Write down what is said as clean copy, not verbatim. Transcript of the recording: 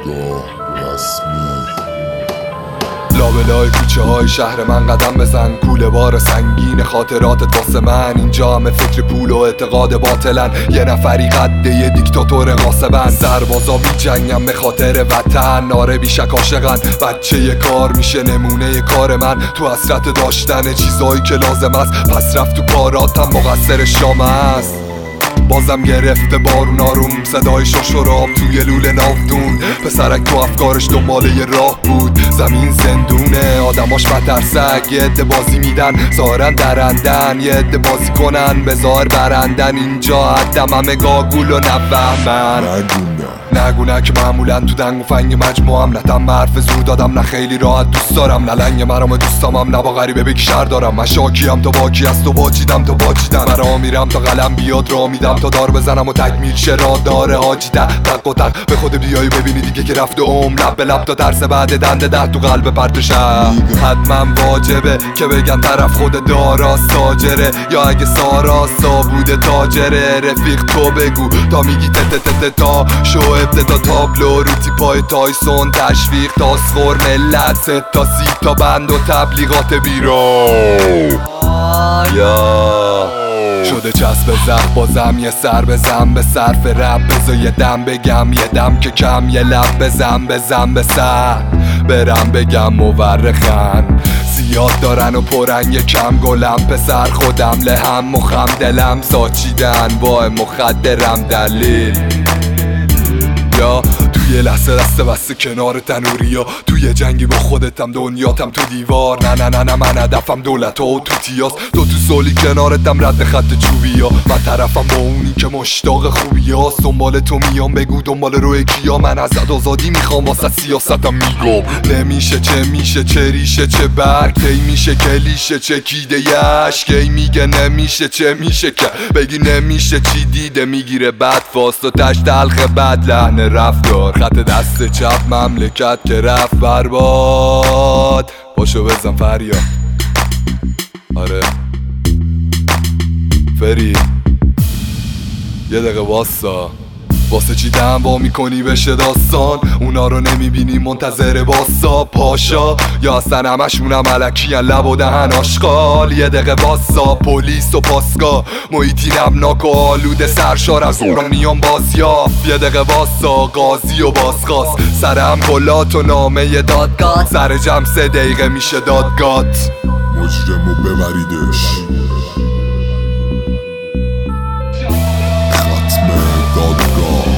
دادگاه رسمی. لابلای کوچه های شهر من قدم بزن، کوله بار سنگین خاطراتت واسه من. اینجا همه فکر پول و اعتقاد باطلن، یه نفری قده یه دیکتاتور غاصبن. سربازا می جنگن به خاطر وطن، آره بیشک عاشقن. بچه یه کار میشه نمونه کار من، تو حسرت داشتن چیزایی که لازم است. پس رفت تو کاراتم مقصر شام است. بازم گرفته بارون آروم، صدای ششراب توی لوله ناودون. پسرک تو افکارش دنبال یه راه بود، زمین زندونه آدماش مترسک. یه عده بازی میدن ظاهرن درندن، یه عده بازی کنن به ظاهر برندن. اینجا حدم همه گاگول و نفهمن. نگونه که معمولا تو دنگ و فنگ مجموعم، نتم حرف زور دادم، نه خیلی راحت دوست دارم، نه لنگ مرام دوستامم، نه با غریبه بگی شر دارم. من شاکیم تا باکی است و باچیدم تا باچیدم. مرا میرم تا قلم بیاد را میدم، تا دار بزنم و تکمیل شه را داره حاجی ده. تق و تق به خود بیایی ببینی دیگه که رفته لب به لب تا درس بعد دنده ده تو قلب پرتشه. حتما واجبه که بگن طرف خود داراست تاجره، یا اگه ساراستا بوده تاجره. رفیق تو بگو تا میگی تت تا شو ابتدا تابلو رو تیپای تایسون. تشویق تاسخور ملت 3 تا 30 تا بند و تبلیغات بیرو. یا شده چسب زخ بازم یه سر بزن به صرف رب. بذار یه دم بگم یه دم که کم، یه لب بزن به سر. برم بگم مورخن زیاد دارن و پرن یه کم گلم. پسر خودم لهم مخم دلم ساچیدن وای مخدرم دلیل. یا توی لحظه دسته بسته کنار تنوریا، توی جنگی با خودتم دنیاتم تو دیوار. نه من هدفم دولت ها و توتیاست، تو سولی کنارتم رد خط چوبی ها. من طرفم با اونی که مشتاق خوبی هاست. دنبال تو میام بگو دنبال روی کیا، من ازت آزادی میخوام واسه سیاستم میگم. نمیشه چه میشه چه ریشه چه برگ، تی میشه کلیشه چه کیده یش. کی میگه نمیشه چه میشه که بگی نمیشه چی دیده. میگیره بد فاست و تش تلخ بد لحن رفتار. خط دست چپ مملکت که رفت برباد. پاشو بزن فریاد آره فری یه دقیقه واسا. واسه چی دنبا میکنی بشه داستان؟ اونا رو نمیبینی منتظر باسا پاشا، یا اصلا همشونم علکیان لب و دهن آشغال. یه دقیقه واسا پلیس و پاسگاه، محیطی نمناک و آلوده سرشار از اورانیوم بازیافت. یه دقیقه واسا قاضی و بازخواست، سرم کلات و نامه دادگاه. سر جمع 3 دقیقه میشه دادگات. مجرمو ببریدش ختم دادگاه.